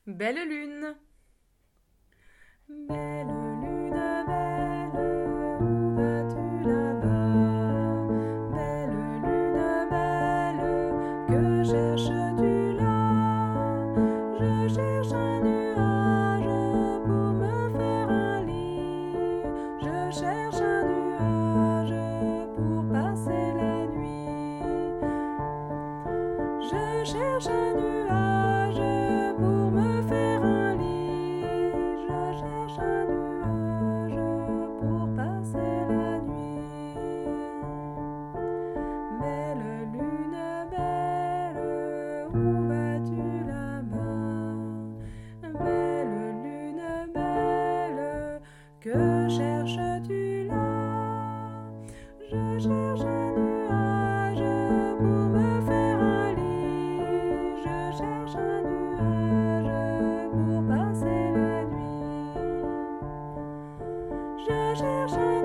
Belle lune. Belle lune, belle, où vas-tu là-bas? Belle lune, belle, que cherches-tu là? Je cherche un nuage pour me faire un lit. Je cherche un nuage pour passer la nuit. Je cherche un nuage pour me faire un lit. Je cherche un nuage pour passer la nuit. Belle lune, belle, où vas-tu là-bas? Belle lune, belle, que cherches-tu là? Je cherche un nuage pour me faire un lit. Je cherche un nuage pour passer la nuit. Je cherche un